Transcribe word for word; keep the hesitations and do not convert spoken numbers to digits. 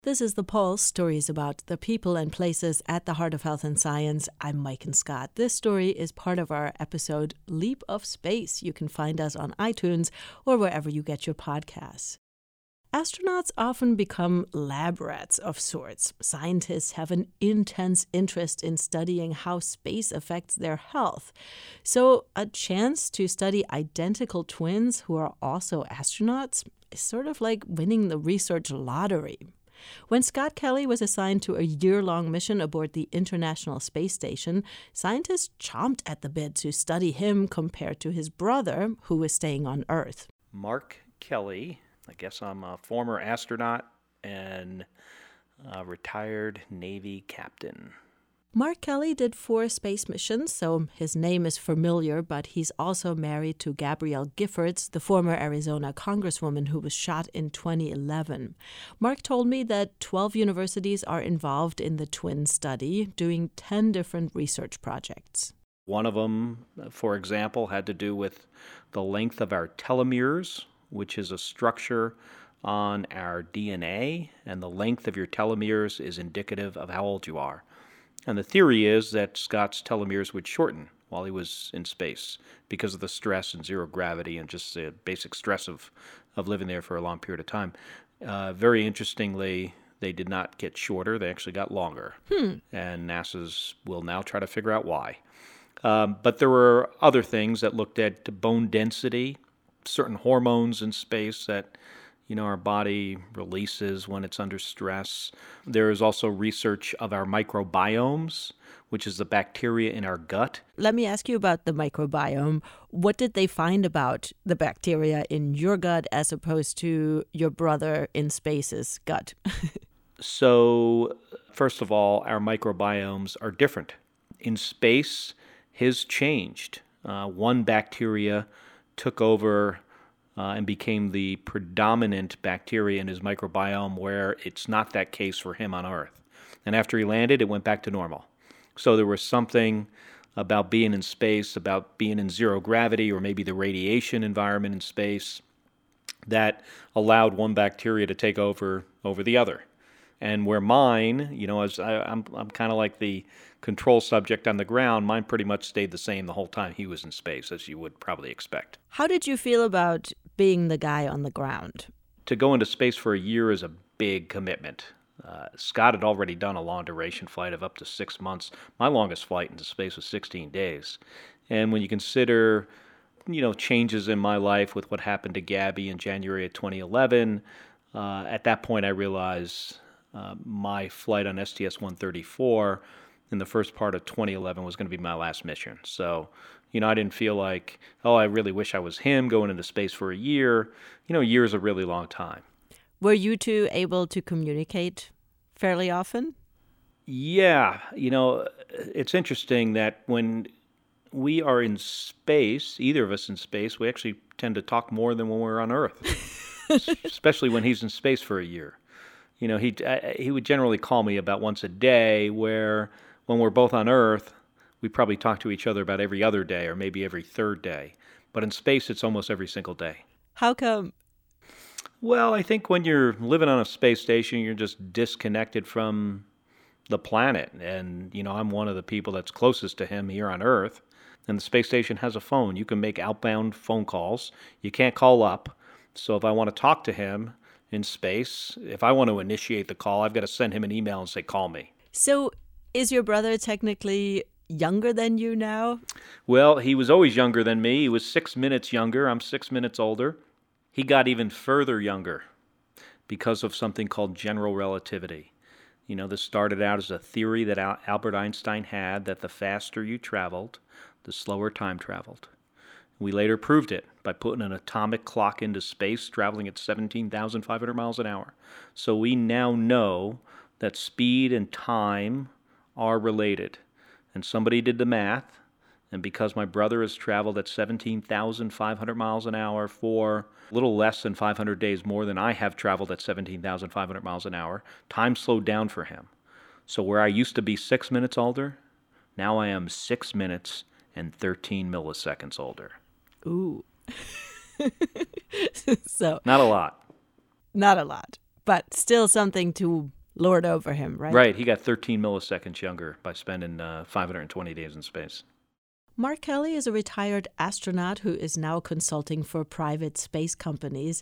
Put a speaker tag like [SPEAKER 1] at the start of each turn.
[SPEAKER 1] This is The Pulse, stories about the people and places at the heart of health and science. I'm Maiken Scott. This story is part of our episode Leap of Space. You can find us on iTunes or wherever you get your podcasts. Astronauts often become lab rats of sorts. Scientists have an intense interest in studying how space affects their health. So a chance to study identical twins who are also astronauts is sort of like winning the research lottery. When Scott Kelly was assigned to a year-long mission aboard the International Space Station, scientists chomped at the bit to study him compared to his brother, who was staying on Earth.
[SPEAKER 2] Mark Kelly, I guess I'm a former astronaut and a retired Navy captain.
[SPEAKER 1] Mark Kelly did four space missions, so his name is familiar, but he's also married to Gabrielle Giffords, the former Arizona congresswoman who was shot in twenty eleven. Mark told me that twelve universities are involved in the twin study, doing ten different research projects.
[SPEAKER 2] One of them, for example, had to do with the length of our telomeres, which is a structure on our D N A, and the length of your telomeres is indicative of how old you are. And the theory is that Scott's telomeres would shorten while he was in space because of the stress and zero gravity and just the basic stress of, of living there for a long period of time. Uh, very interestingly, they did not get shorter. They actually got longer.
[SPEAKER 1] Hmm.
[SPEAKER 2] And NASA's will now try to figure out why. Um, but there were other things that looked at bone density, certain hormones in space that you know, our body releases when it's under stress. There is also research of our microbiomes, which is the bacteria in our gut.
[SPEAKER 1] Let me ask you about the microbiome. What did they find about the bacteria in your gut as opposed to your brother in space's gut?
[SPEAKER 2] So, first of all, our microbiomes are different. In space, his changed. Uh, one bacteria took over Uh, and became the predominant bacteria in his microbiome, where it's not that case for him on Earth. And after he landed, it went back to normal. So there was something about being in space, about being in zero gravity, or maybe the radiation environment in space, that allowed one bacteria to take over over the other. And where mine, you know, as I, I'm I'm kind of like the control subject on the ground, mine pretty much stayed the same the whole time he was in space, as you would probably expect.
[SPEAKER 1] How did you feel about being the guy on the ground?
[SPEAKER 2] To go into space for a year is a big commitment. Uh, Scott had already done a long-duration flight of up to six months. My longest flight into space was sixteen days. And when you consider, you know, changes in my life with what happened to Gabby in January of twenty eleven, uh, at that point I realized uh, my flight on S T S one thirty-four in the first part of twenty eleven was going to be my last mission. So, you know, I didn't feel like, oh, I really wish I was him going into space for a year. You know, a year is a really long time.
[SPEAKER 1] Were you two able to communicate fairly often?
[SPEAKER 2] Yeah. You know, it's interesting that when we are in space, either of us in space, we actually tend to talk more than when we're on Earth, especially when he's in space for a year. You know, he he would generally call me about once a day, where when we're both on Earth, we probably talk to each other about every other day or maybe every third day. But in space, it's almost every single day.
[SPEAKER 1] How come?
[SPEAKER 2] Well, I think when you're living on a space station, you're just disconnected from the planet. And, you know, I'm one of the people that's closest to him here on Earth. And the space station has a phone. You can make outbound phone calls. You can't call up. So if I want to talk to him in space, if I want to initiate the call, I've got to send him an email and say, call me.
[SPEAKER 1] So is your brother technically younger than you now?
[SPEAKER 2] Well, he was always younger than me. He was six minutes younger. I'm six minutes older. He got even further younger because of something called general relativity. You know, this started out as a theory that Al- Albert Einstein had, that the faster you traveled, the slower time traveled. We later proved it by putting an atomic clock into space, traveling at seventeen thousand five hundred miles an hour. So we now know that speed and time are related. And somebody did the math, and because my brother has traveled at seventeen thousand five hundred miles an hour for a little less than five hundred days more than I have traveled at seventeen thousand five hundred miles an hour, time slowed down for him. So where I used to be six minutes older, now I am six minutes and thirteen milliseconds older.
[SPEAKER 1] Ooh. So
[SPEAKER 2] not a lot.
[SPEAKER 1] Not a lot. but still something to lord over him, right?
[SPEAKER 2] Right. He got thirteen milliseconds younger by spending uh, five hundred twenty days in space.
[SPEAKER 1] Mark Kelly is a retired astronaut who is now consulting for private space companies.